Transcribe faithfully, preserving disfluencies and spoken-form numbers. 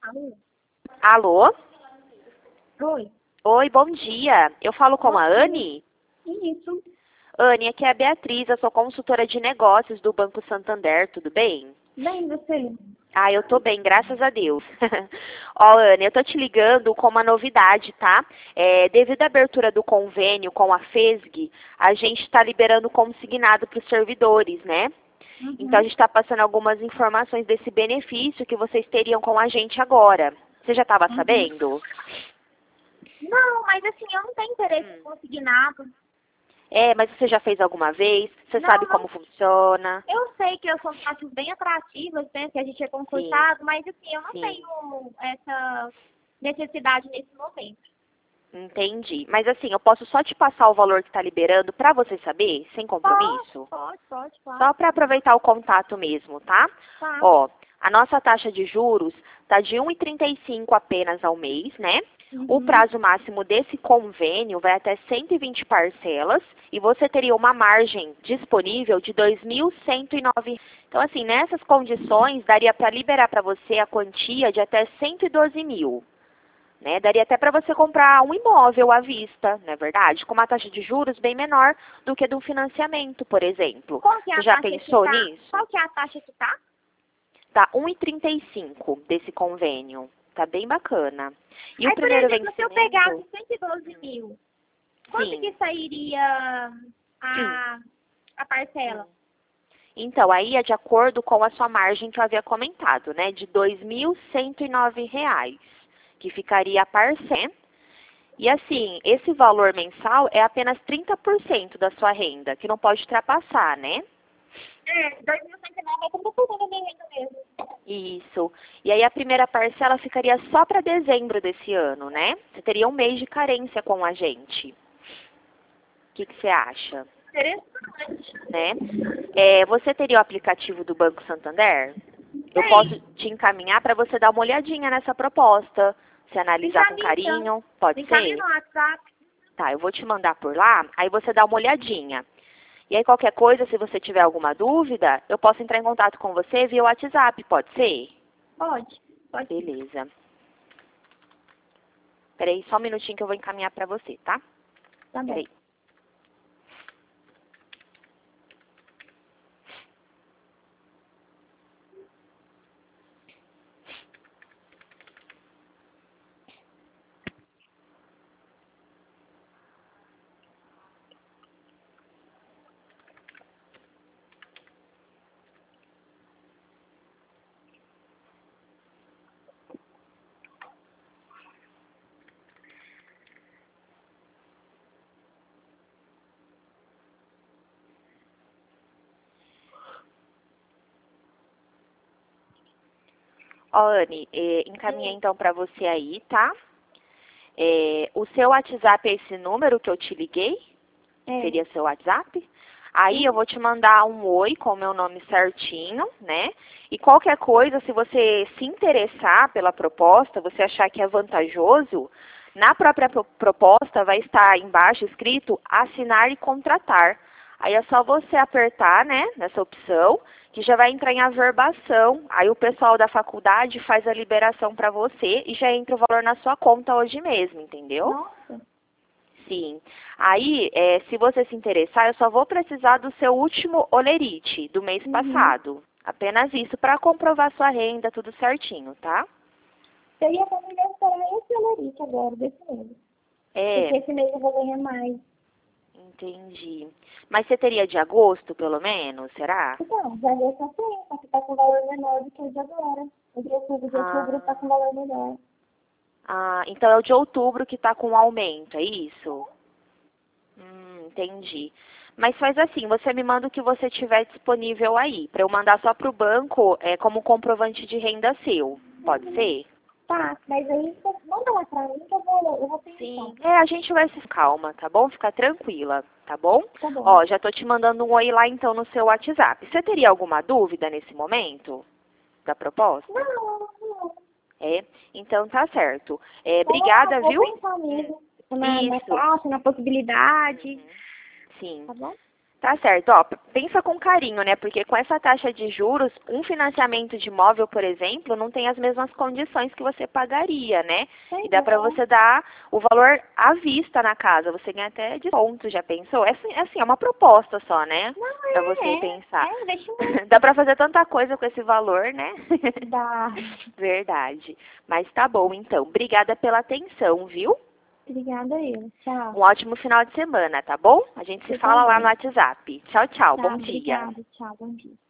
Alô? Alô? Oi. Oi, bom dia. Eu falo com a Anne? Isso. Anne, aqui é a Beatriz, eu sou consultora de negócios do Banco Santander, tudo bem? Bem, você? Ah, eu tô bem, graças a Deus. Ó, Anne, eu tô te ligando com uma novidade, tá? É, devido à abertura do convênio com a FESG, a gente está liberando consignado para os servidores, né? Uhum. Então, a gente está passando algumas informações desse benefício que vocês teriam com a gente agora. Você já estava Uhum. sabendo? Não, mas assim, eu não tenho interesse em conseguir nada. É, mas você já fez alguma vez? Você Não, sabe não. como funciona? Eu sei que são taxas bem atrativas, né? Que a gente é Sim, concursado, mas assim, eu não sim. tenho essa necessidade nesse momento. Entendi. Mas assim, eu posso só te passar o valor que está liberando para você saber, sem Pode, compromisso? pode, pode, claro. Só para aproveitar o contato mesmo, tá? Tá. Ó, a nossa taxa de juros tá de um vírgula trinta e cinco apenas ao mês, né? O Uhum. prazo máximo desse convênio vai até cento e vinte parcelas e você teria uma margem disponível de dois mil cento e nove. Então, assim, nessas condições, daria para liberar para você a quantia de até cento e doze mil. Né? Daria até para você comprar um imóvel à vista, não é verdade? Com uma taxa de juros bem menor do que do financiamento, por exemplo. Qual que é Você a já taxa pensou que tá? nisso? Qual que é a taxa que tá? Tá um vírgula trinta e cinco desse convênio. Tá bem bacana. E o Aí, por primeiro exemplo, se eu pegasse vencimento? cento e doze mil, quanto Sim. que sairia a, a parcela? Então, aí é de acordo com a sua margem que eu havia comentado, né? De dois mil cento e nove reais, que ficaria a parcela. E assim, esse valor mensal é apenas trinta por cento da sua renda, que não pode ultrapassar, né? É, dois mil cento e nove é trinta por cento da minha renda mesmo. Isso. E aí a primeira parcela ficaria só para dezembro desse ano, né? Você teria um mês de carência com a gente. O que, que você acha? Interessante. Né? É, você teria o aplicativo do Banco Santander? Eu posso te encaminhar para você dar uma olhadinha nessa proposta, se analisar com Encaminha então. carinho, pode Encaminha ser? no WhatsApp. Tá, eu vou te mandar por lá, aí você dá uma olhadinha. E aí qualquer coisa, se você tiver alguma dúvida, eu posso entrar em contato com você via WhatsApp, pode ser? Pode. Pode. Beleza. Peraí, só um minutinho que eu vou encaminhar para você, tá? Tá bom. Peraí. Ó, Anne, eh, encaminhei então para você aí, tá? Eh, o seu WhatsApp é esse número que eu te liguei? É. Seria seu WhatsApp? Aí eu vou te mandar um oi com o meu nome certinho, né? E qualquer coisa, se você se interessar pela proposta, você achar que é vantajoso, na própria pro- proposta vai estar embaixo escrito assinar e contratar. Aí é só você apertar, né, nessa opção, que já vai entrar em averbação. Aí o pessoal da faculdade faz a liberação para você e já entra o valor na sua conta hoje mesmo, entendeu? Nossa. Sim. Aí, é, se você se interessar, eu só vou precisar do seu último olerite do mês Uhum. passado. Apenas isso para comprovar sua renda, tudo certinho, tá? Eu ia também esperar esse olerite agora, desse mês. É, Porque esse mês eu vou ganhar mais. entendi. Mas você teria de agosto, pelo menos, será? Então, já deu só tem, só que tá com valor menor do que o de agora. O de outubro, de outubro tá Ah, com valor melhor. ah, então é o de outubro que está com aumento, é isso? Hum, entendi. Mas faz assim, você me manda o que você tiver disponível aí, para eu mandar só para o banco é, como comprovante de renda seu. Pode Uhum. ser? Tá, mas aí você manda lá pra mim que eu vou, eu vou Sim. pensar. É, a gente vai se calma, tá bom? Fica tranquila, tá bom? Tá bom. Ó, já tô te mandando um oi lá então no seu WhatsApp. Você teria alguma dúvida nesse momento da proposta? Não, não. É? Então tá certo. É, Só vou, obrigada, vou viu? pensar Hum, mesmo na, na Isso. taxa, na possibilidade. Sim. Tá bom? Tá certo, ó, pensa com carinho, né? Porque com essa taxa de juros, um financiamento de imóvel, por exemplo, não tem as mesmas condições que você pagaria, né? Pois E dá para é. você dar o valor à vista na casa, você ganha até desconto, já pensou? É assim, é assim, é uma proposta só, né? Não, Para você é, pensar. é investimento. Dá para fazer tanta coisa com esse valor, né? Dá. Verdade. Mas tá bom, então. Obrigada pela atenção, viu? Obrigada eu. Tchau. Um ótimo final de semana, tá bom? A gente se Você fala lá no também. WhatsApp. Tchau, tchau. Tá, Bom dia. obrigada. Tchau, bom dia.